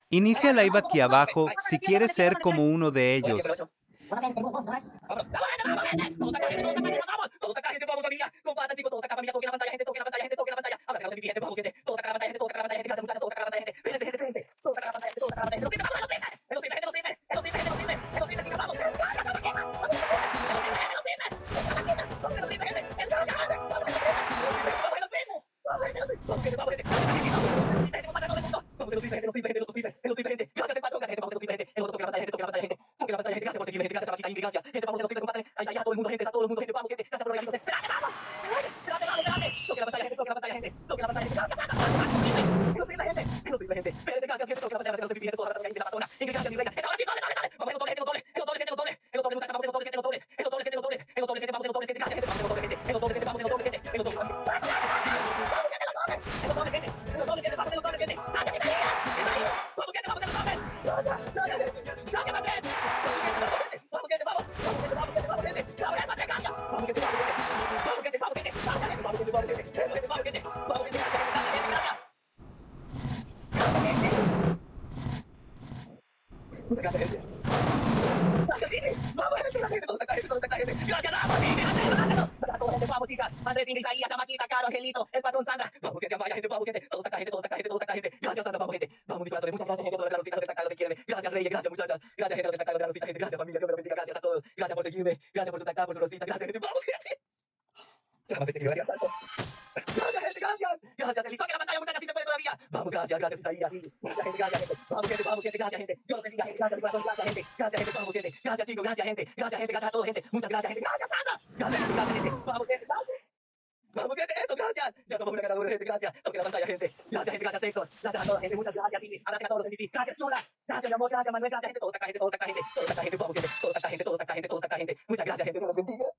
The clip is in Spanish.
Inicia live aquí abajo si quieres ser como uno de ellos. Vámonos, vamos, gente. Todos acá, gente, todos acá, gente, vamos. Todos acá, gente, vamos, familia. Compartan, chicos, todos acá, familia. Toquen la pantalla, gente, toquen la pantalla, gente, toquen la pantalla. Ahora sacamos el gente, vamos, gente. Todos acá, la pantalla, gente, todos acá, la pantalla, gente. Gracias, muchachos, todos acá, la pantalla, gente. Espérense, gente, espérense. Todos acá, la pantalla, gente, todos acá, la pantalla, gente. Los timbres, vamos, los timbres. Los timbres, gente, los timbres. Los timbres, chicos, vamos. Los timbres, gente, los timbres. Los timbres, gente. Vamos, gente, vamos, gente. Vamos, gente. Gracias, patrón, gracias, gente. Vamos, gente. El otro toque la pantalla, gente, toque la pantalla, gente. Toque la pantalla, gente. Gracias por seguirme, gente. Gracias, Paquita, Ingrid, gracias. Gente, vamos, gente, compadre. Ahí está, todo el mundo, gente. Está todo el mundo, gente. Vamos, gente. Gracias por regalitos. Espérate, vamos. Espérate. Toque la pantalla, gente. Toque la pantalla, gente. Toque la pantalla, gente. Gracias, gente. Gente. Espérate, gracias, gente. Toque la pantalla, gente. Toda la pantalla, gente. La patrona. Ingrid, gracias, mi reina. Gente, ahora sí, dale. Vamos, en los dobles, en los dobles, en los dobles, en los dobles, muchachos, vamos, en los dobles, en los dobles, en los dobles, en los dobles, gente, vamos, en los dobles, gente. Gracias, gente. Vamos, en los dobles, gente. En los dobles, gente. Vamos, en los dobles, gente. En los dobles, gente. Muchas gracias, gente. Vamos, gente, todos acá, gente, todos acá, gente. Gracias, vamos, gente, vamos, chicas. Andrés, Ingrid, Isaías, Chamaquita, Caro, Angelito, el patrón Sandra. Vamos, gente, Amaya, gente, vamos, gente. Todos acá, gente, todos acá, gente, todos acá, gente. Gracias, Sandra, vamos, gente. Vamos, mi corazón, muchas gracias, gente, todos los que los que quieren. Gracias, Reyes, gracias, muchachas. Gracias, gente, los que gente. Gracias, familia, Dios me los bendiga. Gracias a todos. Gracias por seguirme. Gracias por su tacá, por su rosita. Gracias, gente. Vamos, gente. Gracias, tanto. Gracias, gente, gracias. Gracias, Eli. Toque la pantalla, muchachas, si se puede todavía. Vamos, gracias, gracias, Isaías. Gracias, gente, gracias, gente. Vamos, gente, gracias, gente. Dios los bendiga, gente. Gracias, mi corazón, gracias, gente. Gracias, gente, vamos, gente. Gracias, chicos, gracias, gente. Gracias, gente, gracias a todos, gente. Muchas gracias, gente. Gracias, Sandra. Gracias, gente, gracias, gente. Vamos, gente, vamos. Vamos, gente, eso, gracias. Ya somos una ganadora, gente, gracias. Toque la pantalla, gente. Gracias, gente, gracias, Héctor. Gracias a toda gente, muchas gracias, Ingrid. Gracias a todos los MVP. Gracias, Chula. Gracias, mi amor, gracias, Manuel, gracias, gente. Todos acá, gente, todos acá, gente. Todos acá, gente, vamos, gente. Todos acá, gente, todos acá, gente, todos acá, gente. Muchas gracias, gente. Dios los bendiga.